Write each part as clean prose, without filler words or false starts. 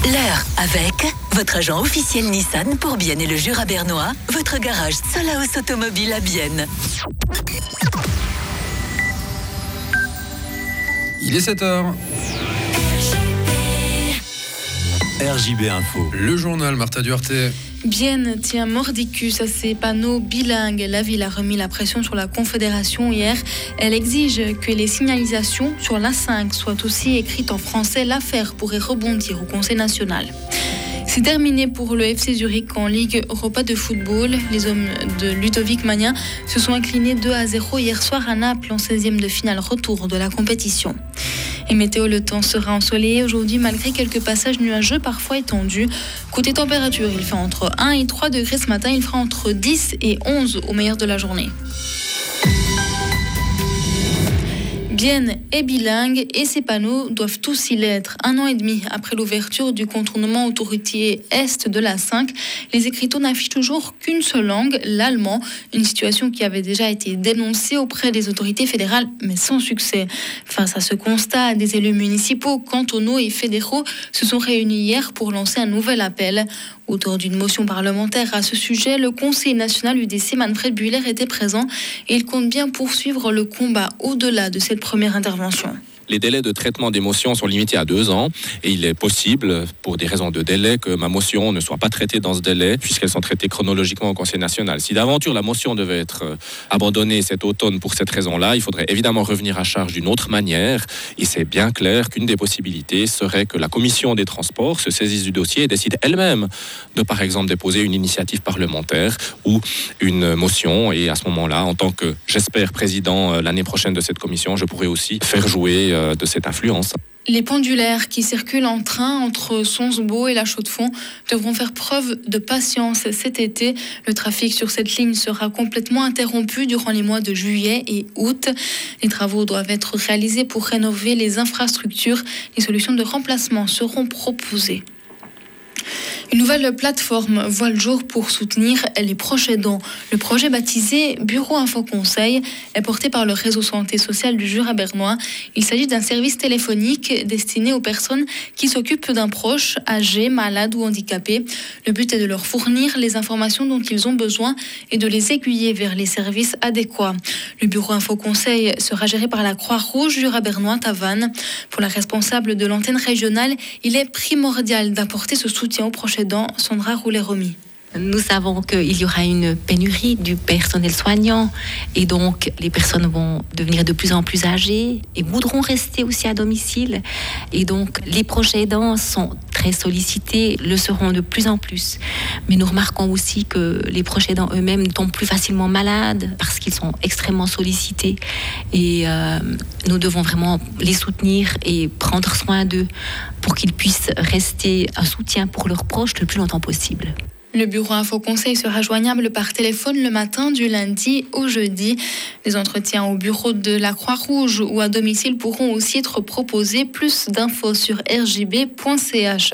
L'heure avec votre agent officiel Nissan pour Bienne et le Jura bernois, votre garage Solaos Automobile à Bienne. Il est 7h. RJB Info. Le journal, Martha Duarte. Bienne tient mordicus à ses panneaux bilingues. La ville a remis la pression sur la Confédération hier. Elle exige que les signalisations sur l'A5 soient aussi écrites en français. L'affaire pourrait rebondir au Conseil national. C'est terminé pour le FC Zurich en Ligue Europa de football. Les hommes de Ludovic Magnin se sont inclinés 2-0 hier soir à Naples en 16e de finale retour de la compétition. Et météo, le temps sera ensoleillé aujourd'hui malgré quelques passages nuageux parfois étendus. Côté température, il fait entre 1 et 3 degrés ce matin. Il fera entre 10 et 11 au meilleur de la journée. Bienne est bilingue et ces panneaux doivent tous y l'être. 1 an et demi après l'ouverture du contournement autoroutier est de l'A5, les écriteaux n'affichent toujours qu'une seule langue, l'allemand, une situation qui avait déjà été dénoncée auprès des autorités fédérales, mais sans succès. Face à ce constat, des élus municipaux, cantonaux et fédéraux se sont réunis hier pour lancer un nouvel appel. Auteur d'une motion parlementaire à ce sujet, le Conseil national UDC Manfred Buhler était présent et il compte bien poursuivre le combat au-delà de cette première intervention. Les délais de traitement des motions sont limités à 2 ans et il est possible, pour des raisons de délai, que ma motion ne soit pas traitée dans ce délai puisqu'elles sont traitées chronologiquement au Conseil national. Si d'aventure la motion devait être abandonnée cet automne pour cette raison-là, il faudrait évidemment revenir à charge d'une autre manière et c'est bien clair qu'une des possibilités serait que la Commission des transports se saisisse du dossier et décide elle-même de, par exemple, déposer une initiative parlementaire ou une motion et à ce moment-là, en tant que, j'espère, président l'année prochaine de cette commission, je pourrais aussi faire jouer de cette influence. Les pendulaires qui circulent en train entre Sonsbeau et la Chaux-de-Fonds devront faire preuve de patience cet été. Le trafic sur cette ligne sera complètement interrompu durant les mois de juillet et août. Les travaux doivent être réalisés pour rénover les infrastructures. Les solutions de remplacement seront proposées. Une nouvelle plateforme voit le jour pour soutenir les proches aidants. Le projet baptisé Bureau Info Conseil est porté par le réseau santé sociale du Jura bernois. Il s'agit d'un service téléphonique destiné aux personnes qui s'occupent d'un proche âgé, malade ou handicapé. Le but est de leur fournir les informations dont ils ont besoin et de les aiguiller vers les services adéquats. Le Bureau Info Conseil sera géré par la Croix-Rouge Jura bernois Tavannes. Pour la responsable de l'antenne régionale, il est primordial d'apporter ce soutien aux proches aidants. Sandra Roulet-Romy. Nous savons qu'il y aura une pénurie du personnel soignant et donc les personnes vont devenir de plus en plus âgées et voudront rester aussi à domicile. Et donc les proches aidants sont très sollicités, le seront de plus en plus. Mais nous remarquons aussi que les proches aidants eux-mêmes tombent plus facilement malades parce qu'ils sont extrêmement sollicités. Et nous devons vraiment les soutenir et prendre soin d'eux pour qu'ils puissent rester un soutien pour leurs proches le plus longtemps possible. Le bureau Info Conseil sera joignable par téléphone le matin du lundi au jeudi. Les entretiens au bureau de la Croix-Rouge ou à domicile pourront aussi être proposés. Plus d'infos sur rjb.ch.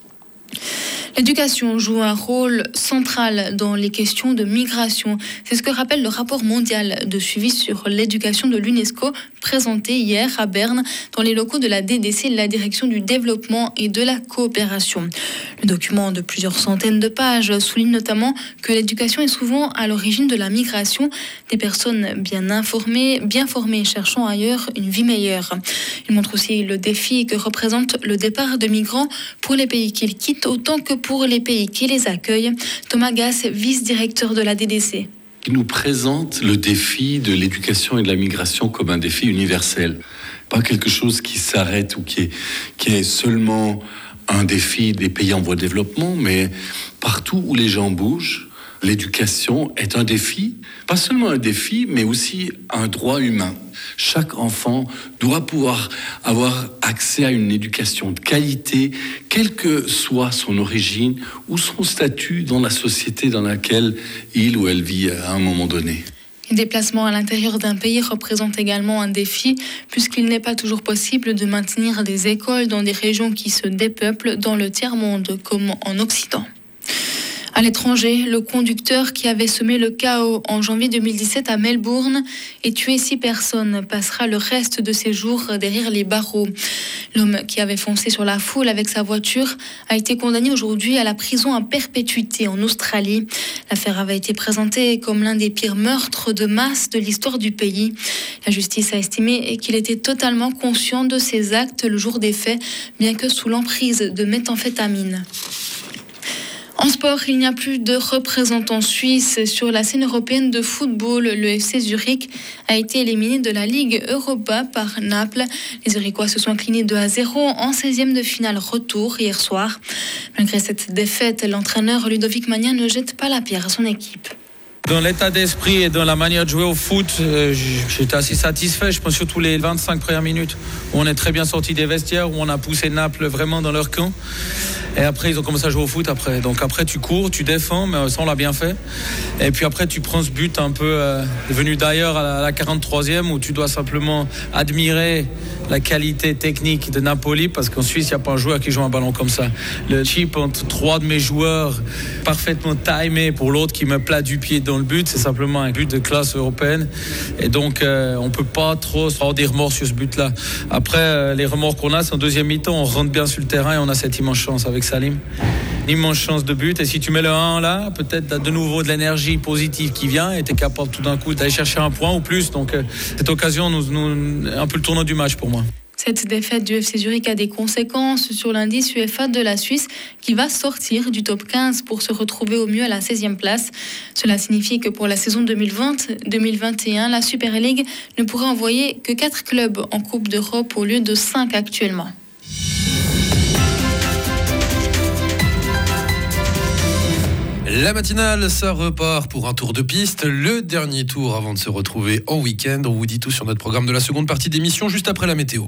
L'éducation joue un rôle central dans les questions de migration. C'est ce que rappelle le rapport mondial de suivi sur l'éducation de l'UNESCO présenté hier à Berne dans les locaux de la DDC, la Direction du développement et de la coopération. Le document de plusieurs centaines de pages souligne notamment que l'éducation est souvent à l'origine de la migration, des personnes bien informées, bien formées cherchant ailleurs une vie meilleure. Il montre aussi le défi que représente le départ de migrants pour les pays qu'ils quittent autant que pour les pays qui les accueillent. Thomas Gass, vice-directeur de la DDC. Qui nous présente le défi de l'éducation et de la migration comme un défi universel. Pas quelque chose qui s'arrête ou qui est seulement un défi des pays en voie de développement, mais partout où les gens bougent, l'éducation est un défi. Pas seulement un défi, mais aussi un droit humain. Chaque enfant doit pouvoir avoir accès à une éducation de qualité, quelle que soit son origine ou son statut dans la société dans laquelle il ou elle vit à un moment donné. Les déplacements à l'intérieur d'un pays représentent également un défi, puisqu'il n'est pas toujours possible de maintenir des écoles dans des régions qui se dépeuplent dans le tiers-monde, comme en Occident. À l'étranger, le conducteur qui avait semé le chaos en janvier 2017 à Melbourne et tué 6 personnes passera le reste de ses jours derrière les barreaux. L'homme qui avait foncé sur la foule avec sa voiture a été condamné aujourd'hui à la prison à perpétuité en Australie. L'affaire avait été présentée comme l'un des pires meurtres de masse de l'histoire du pays. La justice a estimé qu'il était totalement conscient de ses actes le jour des faits, bien que sous l'emprise de méthamphétamine. En sport, il n'y a plus de représentants suisses sur la scène européenne de football. Le FC Zurich a été éliminé de la Ligue Europa par Naples. Les Zurichois se sont inclinés 2-0 en 16e de finale retour hier soir. Malgré cette défaite, l'entraîneur Ludovic Magnin ne jette pas la pierre à son équipe. Dans l'état d'esprit et dans la manière de jouer au foot, j'étais assez satisfait. Je pense surtout les 25 premières minutes où on est très bien sorti des vestiaires, où on a poussé Naples vraiment dans leur camp. Et après, ils ont commencé à jouer au foot après. Donc après, tu cours, tu défends, mais ça, on l'a bien fait. Et puis après, tu prends ce but un peu venu d'ailleurs à la 43e où tu dois simplement admirer la qualité technique de Napoli, parce qu'en Suisse, il n'y a pas un joueur qui joue un ballon comme ça. Le chip entre 3 de mes joueurs, parfaitement timé pour l'autre qui me plate du pied dans le but, c'est simplement un but de classe européenne. Et donc, on ne peut pas trop se avoir des remords sur ce but-là. Après, les remords qu'on a, c'est en deuxième mi-temps, on rentre bien sur le terrain et on a cette immense chance avec Salim. Une immense chance de but. Et si tu mets le 1 là, peut-être tu as de nouveau de l'énergie positive qui vient et tu es capable tout d'un coup d'aller chercher un point ou plus. Donc, cette occasion, un peu le tournant du match pour moi. Cette défaite du FC Zurich a des conséquences sur l'indice UEFA de la Suisse qui va sortir du top 15 pour se retrouver au mieux à la 16e place. Cela signifie que pour la saison 2020-2021, la Super League ne pourra envoyer que 4 clubs en Coupe d'Europe au lieu de 5 actuellement. La matinale, ça repart pour un tour de piste. Le dernier tour avant de se retrouver en week-end. On vous dit tout sur notre programme de la seconde partie d'émission, juste après la météo.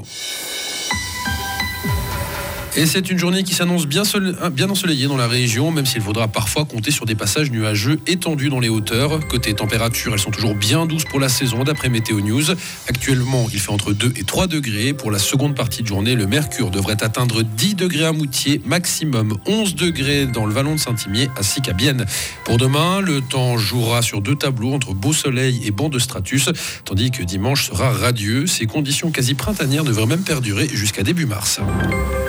Et c'est une journée qui s'annonce bien ensoleillée dans la région, même s'il faudra parfois compter sur des passages nuageux étendus dans les hauteurs. Côté température, elles sont toujours bien douces pour la saison, d'après Météo News. Actuellement, il fait entre 2 et 3 degrés. Pour la seconde partie de journée, le mercure devrait atteindre 10 degrés à Moutier, maximum 11 degrés dans le vallon de Saint-Imier, ainsi qu'à Bienne. Pour demain, le temps jouera sur 2 tableaux entre beau soleil et banc de stratus, tandis que dimanche sera radieux. Ces conditions quasi printanières devraient même perdurer jusqu'à début mars.